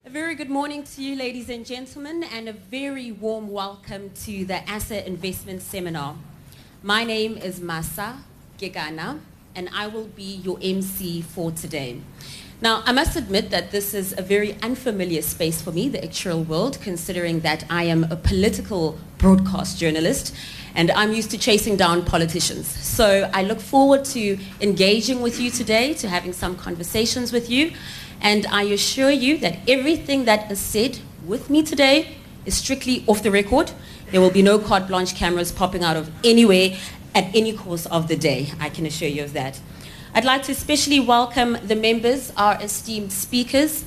A very good morning to you, ladies and gentlemen, and a very warm welcome to the ASA Investment Seminar. My name is Masa Gegana, and I will be your MC for today. Now, I must admit that this is a very unfamiliar space for me, the actual world, considering that I am a political broadcast journalist, and I'm used to chasing down politicians. So I look forward to engaging with you today, to having some conversations with you. And I assure you that everything that is said with me today is strictly off the record. There will be no carte blanche cameras popping out of anywhere at any course of the day. I can assure you of that. I'd like to especially welcome the members, our esteemed speakers,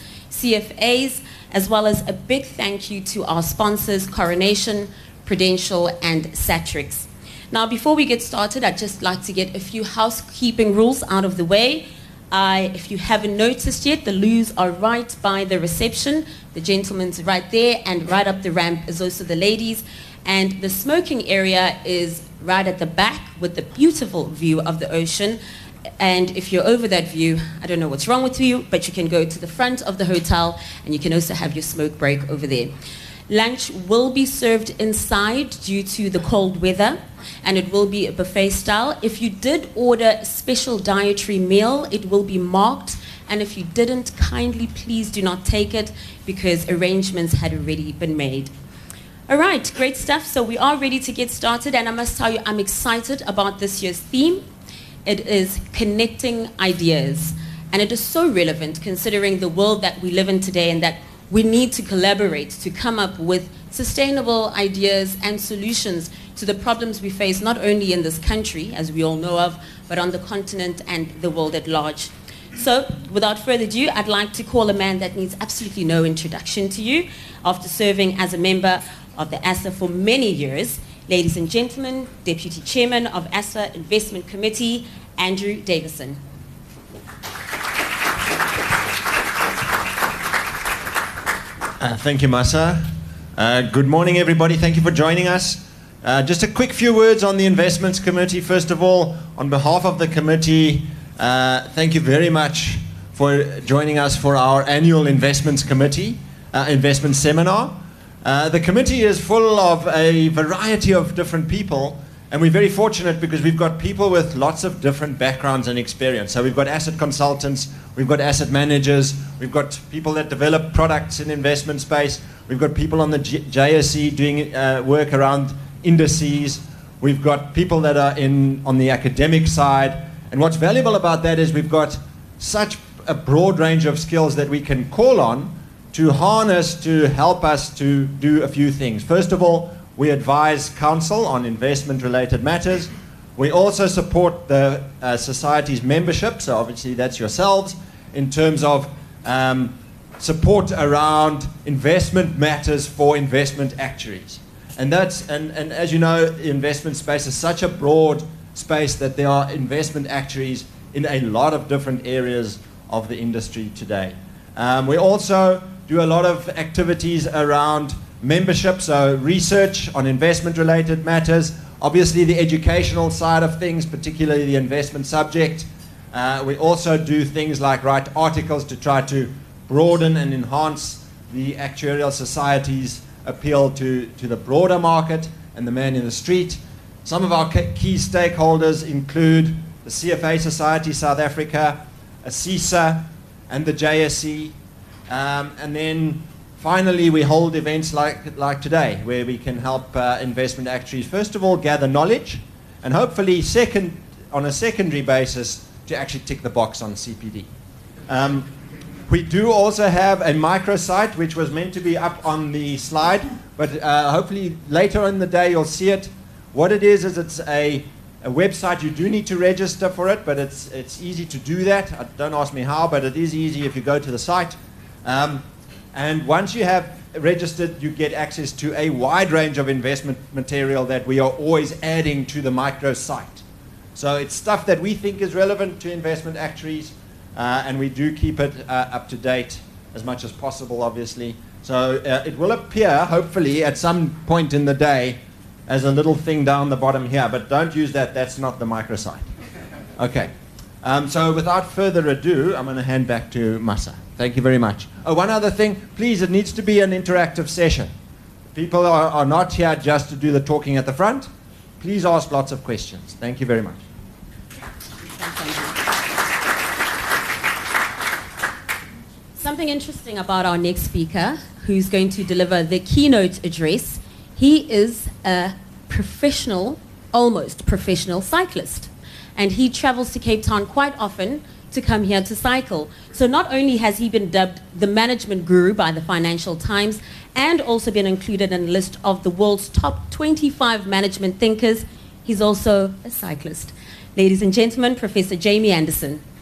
CFAs, as well as a big thank you to our sponsors, Coronation, Prudential, and Satrix. Now, before we get started, I'd just like to get a few housekeeping rules out of the way. If you haven't noticed yet, the loos are right by the reception. The gentleman's right there, and right up the ramp is also the ladies. And the smoking area is right at the back with the beautiful view of the ocean. And if you're over that view, I don't know what's wrong with you, but you can go to the front of the hotel, and you can also have your smoke break over there. Lunch will be served inside due to the cold weather, and it will be a buffet style. If you did order a special dietary meal, it will be marked, and if you didn't, kindly please do not take it because arrangements had already been made. All right, great stuff. So we are ready to get started, and I must tell you, I'm excited about this year's theme. It is connecting ideas, and it is so relevant considering the world that we live in today, and that we need to collaborate to come up with sustainable ideas and solutions to the problems we face, not only in this country, as we all know of, but on the continent and the world at large. So, without further ado, I'd like to call a man that needs absolutely no introduction to you, after serving as a member of the ASA for many years. Ladies and gentlemen, Deputy Chairman of ASA Investment Committee, Andrew Davison. Thank you, Masa. Good morning, everybody. Thank you for joining us. Just a quick few words on the Investments Committee. First of all, on behalf of the committee, thank you very much for joining us for our annual Investments Committee, Investment Seminar. The committee is full of a variety of different people, and we're very fortunate because we've got people with lots of different backgrounds and experience. So we've got asset consultants, we've got asset managers, we've got people that develop products in investment space, we've got people on the JSE doing work around indices, we've got people that are on the academic side. And what's valuable about that is we've got such a broad range of skills that we can call on to harness to help us to do a few things. First of all, we advise counsel on investment-related matters. We also support the society's membership, so obviously that's yourselves, in terms of support around investment matters for investment actuaries. And as you know, the investment space is such a broad space that there are investment actuaries in a lot of different areas of the industry today. We also do a lot of activities around membership, so research on investment-related matters, obviously the educational side of things, particularly the investment subject. We also do things like write articles to try to broaden and enhance the actuarial society's appeal to the broader market and the man in the street. Some of our key stakeholders include the CFA Society South Africa, ASISA, and the JSE. And then finally, we hold events like today, where we can help investment actuaries, first of all, gather knowledge, and hopefully on a secondary basis, to actually tick the box on CPD. We do also have a microsite, which was meant to be up on the slide, but hopefully later in the day you'll see it. What it is it's a website. You do need to register for it, but it's easy to do that. Don't ask me how, but it is easy if you go to the site. And once you have registered, you get access to a wide range of investment material that we are always adding to the microsite. So it's stuff that we think is relevant to investment actuaries, and we do keep it up to date as much as possible, obviously. So it will appear, hopefully, at some point in the day as a little thing down the bottom here, but don't use that. That's not the microsite. Okay. So without further ado, I'm going to hand back to Masa. Thank you very much. Oh, one other thing, please, it needs to be an interactive session. People are not here just to do the talking at the front. Please ask lots of questions. Thank you very much. Something interesting about our next speaker, who's going to deliver the keynote address, he is a professional, almost professional cyclist. And he travels to Cape Town quite often to come here to cycle. So not only has he been dubbed the management guru by the Financial Times and also been included in a list of the world's top 25 management thinkers, he's also a cyclist. Ladies and gentlemen, Professor Jamie Anderson.